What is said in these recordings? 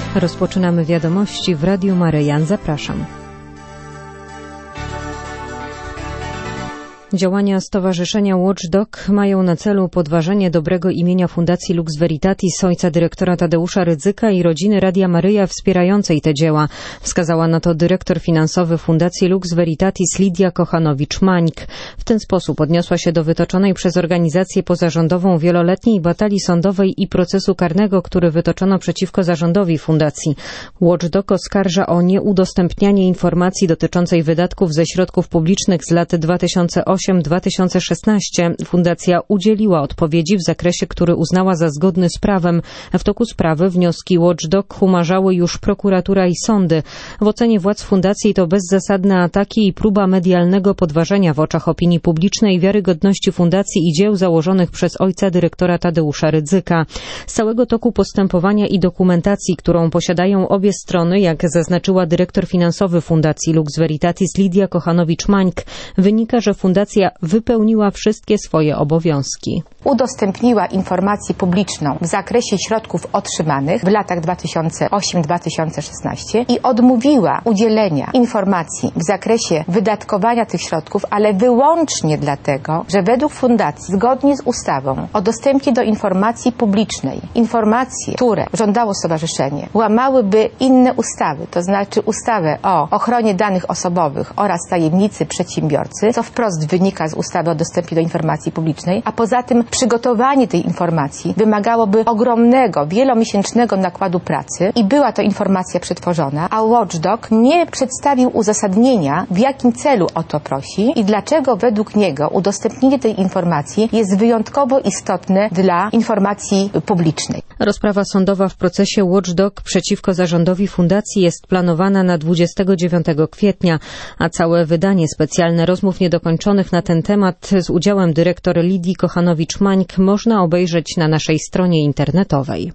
Rozpoczynamy wiadomości w Radiu Maryja. Zapraszam. Działania Stowarzyszenia Watchdog mają na celu podważenie dobrego imienia Fundacji Lux Veritatis, ojca dyrektora Tadeusza Rydzyka i rodziny Radia Maryja wspierającej te dzieła. Wskazała na to dyrektor finansowy Fundacji Lux Veritatis Lidia Kochanowicz-Mańk. W ten sposób odniosła się do wytoczonej przez organizację pozarządową wieloletniej batalii sądowej i procesu karnego, który wytoczono przeciwko zarządowi fundacji. Watchdog oskarża o nieudostępnianie informacji dotyczącej wydatków ze środków publicznych z lat 2008-2016. Fundacja udzieliła odpowiedzi w zakresie, który uznała za zgodny z prawem. W toku sprawy wnioski Watchdog umarzały już prokuratura i sądy. W ocenie władz fundacji to bezzasadne ataki i próba medialnego podważenia w oczach opinii publicznej wiarygodności fundacji i dzieł założonych przez ojca dyrektora Tadeusza Rydzyka. Z całego toku postępowania i dokumentacji, którą posiadają obie strony, jak zaznaczyła dyrektor finansowy Fundacji Lux Veritatis Lidia Kochanowicz-Mańk, wynika, że fundacja wypełniła wszystkie swoje obowiązki. Udostępniła informację publiczną w zakresie środków otrzymanych w latach 2008-2016 i odmówiła udzielenia informacji w zakresie wydatkowania tych środków, ale wyłącznie dlatego, że według fundacji, zgodnie z ustawą o dostępie do informacji publicznej, informacje, które żądało stowarzyszenie, łamałyby inne ustawy, to znaczy ustawę o ochronie danych osobowych oraz tajemnicy przedsiębiorcy, co wprost wynika z ustawy o dostępie do informacji publicznej, a poza tym przygotowanie tej informacji wymagałoby ogromnego, wielomiesięcznego nakładu pracy i była to informacja przetworzona, a Watchdog nie przedstawił uzasadnienia, w jakim celu o to prosi i dlaczego według niego udostępnienie tej informacji jest wyjątkowo istotne dla informacji publicznej. Rozprawa sądowa w procesie Watchdog przeciwko zarządowi fundacji jest planowana na 29 kwietnia, a całe wydanie specjalne rozmów niedokończonych na ten temat z udziałem dyrektor Lidii Kochanowicz-Mańk można obejrzeć na naszej stronie internetowej.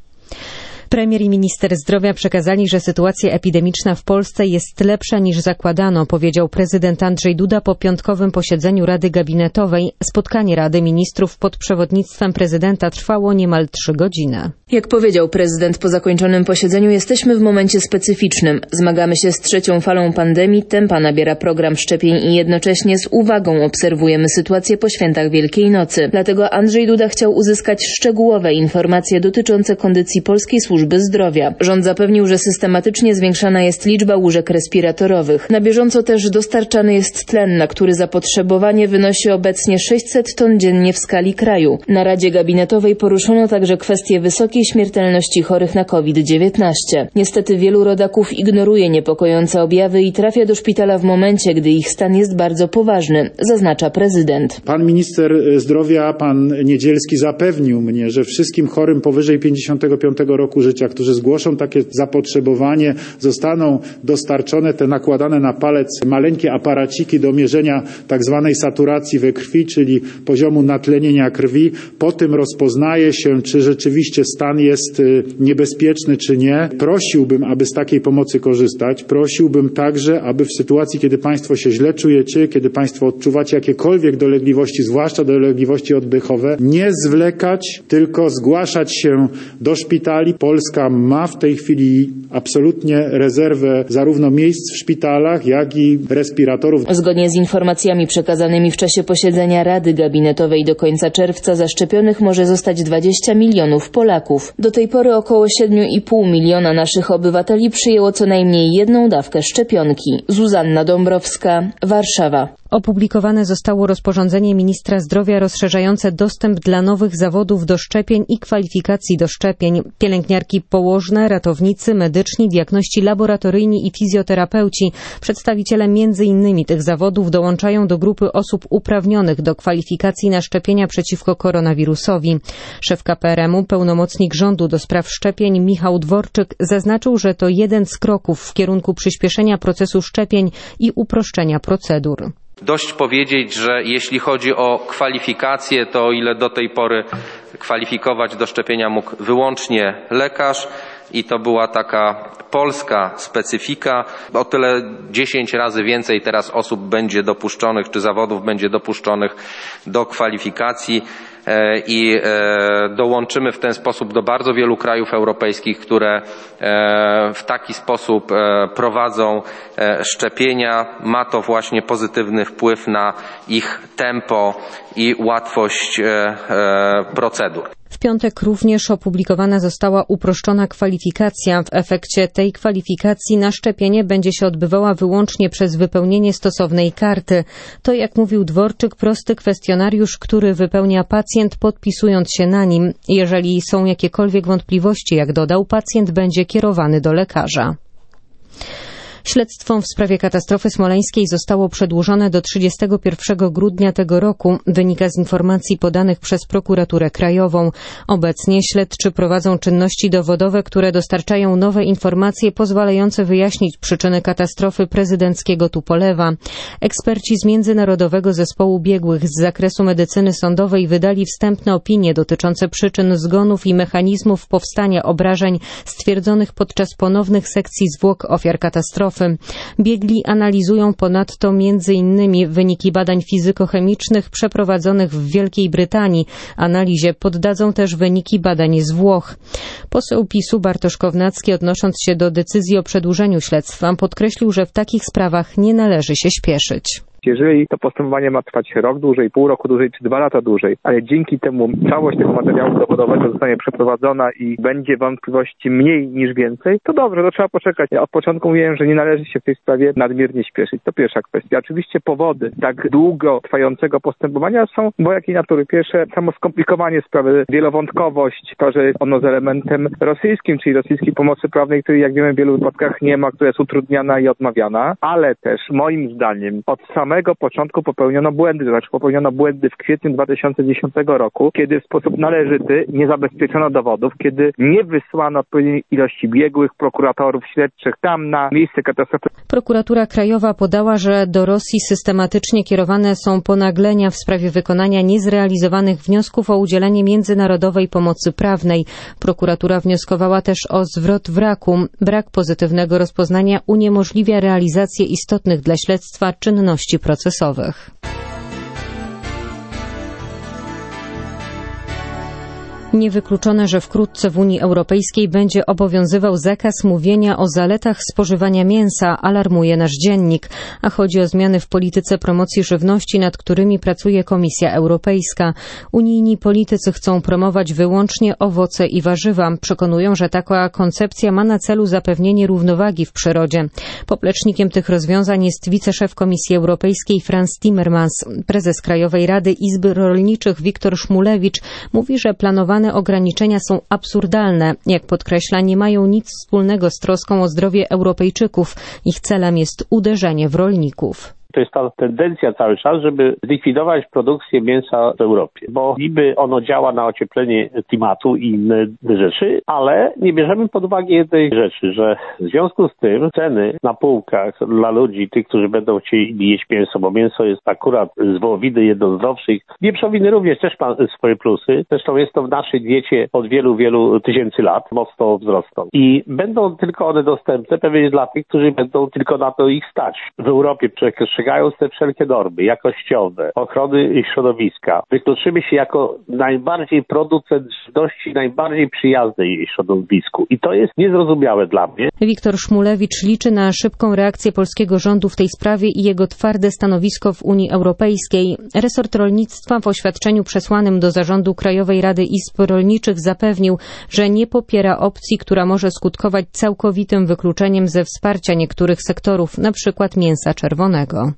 Premier i minister zdrowia przekazali, że sytuacja epidemiczna w Polsce jest lepsza niż zakładano, powiedział prezydent Andrzej Duda po piątkowym posiedzeniu Rady Gabinetowej. Spotkanie Rady Ministrów pod przewodnictwem prezydenta trwało niemal 3 godziny. Jak powiedział prezydent po zakończonym posiedzeniu, jesteśmy w momencie specyficznym. Zmagamy się z 3. falą pandemii, tempa nabiera program szczepień i jednocześnie z uwagą obserwujemy sytuację po świętach Wielkiej Nocy. Dlatego Andrzej Duda chciał uzyskać szczegółowe informacje dotyczące kondycji polskiej służby zdrowia. Rząd zapewnił, że systematycznie zwiększana jest liczba łóżek respiratorowych. Na bieżąco też dostarczany jest tlen, na który zapotrzebowanie wynosi obecnie 600 ton dziennie w skali kraju. Na Radzie Gabinetowej poruszono także kwestię wysokiej śmiertelności chorych na COVID-19. Niestety wielu rodaków ignoruje niepokojące objawy i trafia do szpitala w momencie, gdy ich stan jest bardzo poważny, zaznacza prezydent. Pan minister zdrowia, pan Niedzielski, zapewnił mnie, że wszystkim chorym powyżej 55 roku życia, którzy zgłoszą takie zapotrzebowanie, zostaną dostarczone te nakładane na palec maleńkie aparaciki do mierzenia tak zwanej saturacji we krwi, czyli poziomu natlenienia krwi. Po tym rozpoznaje się, czy rzeczywiście stan jest niebezpieczny, czy nie. Prosiłbym, aby z takiej pomocy korzystać. Prosiłbym także, aby w sytuacji, kiedy Państwo się źle czujecie, kiedy Państwo odczuwacie jakiekolwiek dolegliwości, zwłaszcza dolegliwości oddechowe, nie zwlekać, tylko zgłaszać się do szpitali. Polska ma w tej chwili absolutnie rezerwę zarówno miejsc w szpitalach, jak i respiratorów. Zgodnie z informacjami przekazanymi w czasie posiedzenia Rady Gabinetowej do końca czerwca zaszczepionych może zostać 20 milionów Polaków. Do tej pory około 7,5 miliona naszych obywateli przyjęło co najmniej jedną dawkę szczepionki. Zuzanna Dąbrowska, Warszawa. Opublikowane zostało rozporządzenie ministra zdrowia rozszerzające dostęp dla nowych zawodów do szczepień i kwalifikacji do szczepień. Pielęgniarki położne, ratownicy, medyczni, diagności laboratoryjni i fizjoterapeuci, przedstawiciele m.in. tych zawodów dołączają do grupy osób uprawnionych do kwalifikacji na szczepienia przeciwko koronawirusowi. Szef KPRM-u, pełnomocnik rządu do spraw szczepień Michał Dworczyk zaznaczył, że to jeden z kroków w kierunku przyspieszenia procesu szczepień i uproszczenia procedur. Dość powiedzieć, że jeśli chodzi o kwalifikacje, to o ile do tej pory kwalifikować do szczepienia mógł wyłącznie lekarz i to była taka polska specyfika, o tyle 10 razy więcej teraz osób będzie dopuszczonych, czy zawodów będzie dopuszczonych do kwalifikacji. i dołączymy w ten sposób do bardzo wielu krajów europejskich, które w taki sposób prowadzą szczepienia. Ma to właśnie pozytywny wpływ na ich tempo i łatwość procedur. W piątek również opublikowana została uproszczona kwalifikacja. W efekcie tej kwalifikacji na szczepienie będzie się odbywała wyłącznie przez wypełnienie stosownej karty. To, jak mówił Dworczyk, prosty kwestionariusz, który wypełnia pacjent, podpisując się na nim. Jeżeli są jakiekolwiek wątpliwości, jak dodał, pacjent będzie kierowany do lekarza. Śledztwo w sprawie katastrofy smoleńskiej zostało przedłużone do 31 grudnia tego roku, wynika z informacji podanych przez Prokuraturę Krajową. Obecnie śledczy prowadzą czynności dowodowe, które dostarczają nowe informacje pozwalające wyjaśnić przyczyny katastrofy prezydenckiego Tupolewa. Eksperci z Międzynarodowego Zespołu Biegłych z zakresu medycyny sądowej wydali wstępne opinie dotyczące przyczyn zgonów i mechanizmów powstania obrażeń stwierdzonych podczas ponownych sekcji zwłok ofiar katastrofy. Biegli analizują ponadto m.in. wyniki badań fizykochemicznych przeprowadzonych w Wielkiej Brytanii. Analizie poddadzą też wyniki badań z Włoch. Poseł PiS-u Bartosz Kownacki, odnosząc się do decyzji o przedłużeniu śledztwa, podkreślił, że w takich sprawach nie należy się śpieszyć. Jeżeli to postępowanie ma trwać rok dłużej, pół roku dłużej czy 2 lata dłużej, ale dzięki temu całość tego materiału dowodowego zostanie przeprowadzona i będzie wątpliwości mniej niż więcej, to dobrze, to trzeba poczekać. Ja od początku mówiłem, że nie należy się w tej sprawie nadmiernie śpieszyć. To pierwsza kwestia. Oczywiście powody tak długo trwającego postępowania są jakiej natury. Pierwsze, samo skomplikowanie sprawy, wielowątkowość, to, że ono z elementem rosyjskim, czyli rosyjskiej pomocy prawnej, której jak wiemy w wielu wypadkach nie ma, która jest utrudniana i odmawiana, ale też moim zdaniem od samego początku popełniono błędy w kwietniu 2010 roku, kiedy w sposób należyty nie zabezpieczono dowodów, kiedy nie wysłano odpowiedniej ilości biegłych, prokuratorów, śledczych tam na miejsce katastrofy. Prokuratura Krajowa podała, że do Rosji systematycznie kierowane są ponaglenia w sprawie wykonania niezrealizowanych wniosków o udzielenie międzynarodowej pomocy prawnej. Prokuratura wnioskowała też o zwrot wraku. Brak pozytywnego rozpoznania uniemożliwia realizację istotnych dla śledztwa czynności procesowych. Niewykluczone, że wkrótce w Unii Europejskiej będzie obowiązywał zakaz mówienia o zaletach spożywania mięsa, alarmuje nasz dziennik. A chodzi o zmiany w polityce promocji żywności, nad którymi pracuje Komisja Europejska. Unijni politycy chcą promować wyłącznie owoce i warzywa. Przekonują, że taka koncepcja ma na celu zapewnienie równowagi w przyrodzie. Poplecznikiem tych rozwiązań jest wiceszef Komisji Europejskiej Frans Timmermans. Prezes Krajowej Rady Izby Rolniczych Wiktor Szmulewicz mówi, że planowane ograniczenia są absurdalne. Jak podkreśla, nie mają nic wspólnego z troską o zdrowie Europejczyków. Ich celem jest uderzenie w rolników. To jest ta tendencja cały czas, żeby zlikwidować produkcję mięsa w Europie, bo niby ono działa na ocieplenie klimatu i inne rzeczy, ale nie bierzemy pod uwagę jednej rzeczy, że w związku z tym ceny na półkach dla ludzi, tych, którzy będą chcieli jeść mięso, bo mięso jest akurat z wołowiny jedno z zdrowszych. Wieprzowiny również też ma swoje plusy, zresztą jest to w naszej diecie od wielu tysięcy lat, mocno wzrosną. I będą tylko one dostępne pewnie dla tych, którzy będą tylko na to ich stać. W Europie przestrzegając te wszelkie normy jakościowe, ochrony środowiska, wykluczymy się jako najbardziej producent żywności, najbardziej przyjaznej jej środowisku. I to jest niezrozumiałe dla mnie. Wiktor Szmulewicz liczy na szybką reakcję polskiego rządu w tej sprawie i jego twarde stanowisko w Unii Europejskiej. Resort rolnictwa w oświadczeniu przesłanym do zarządu Krajowej Rady Izb Rolniczych zapewnił, że nie popiera opcji, która może skutkować całkowitym wykluczeniem ze wsparcia niektórych sektorów, np. mięsa czerwonego.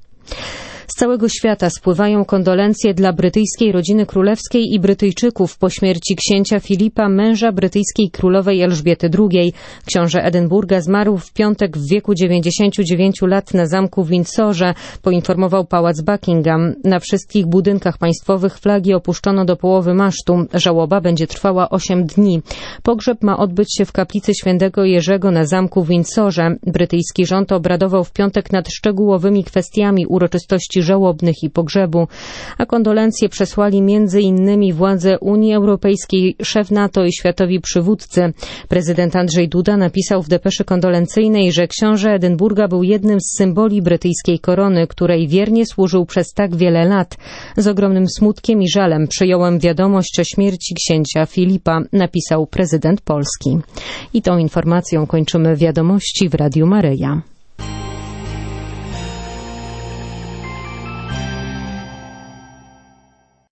Z całego świata spływają kondolencje dla brytyjskiej rodziny królewskiej i Brytyjczyków po śmierci księcia Filipa, męża brytyjskiej królowej Elżbiety II. Książę Edynburga zmarł w piątek w wieku 99 lat na zamku w Windsorze, poinformował pałac Buckingham. Na wszystkich budynkach państwowych flagi opuszczono do połowy masztu. Żałoba będzie trwała 8 dni. Pogrzeb ma odbyć się w kaplicy świętego Jerzego na zamku w Windsorze. Brytyjski rząd obradował w piątek nad szczegółowymi kwestiami uroczystości żałobnych i pogrzebu. A kondolencje przesłali m.in. władze Unii Europejskiej, szef NATO i światowi przywódcy. Prezydent Andrzej Duda napisał w depeszy kondolencyjnej, że książę Edynburga był jednym z symboli brytyjskiej korony, której wiernie służył przez tak wiele lat. Z ogromnym smutkiem i żalem przyjąłem wiadomość o śmierci księcia Filipa, napisał prezydent Polski. I tą informacją kończymy wiadomości w Radiu Maryja.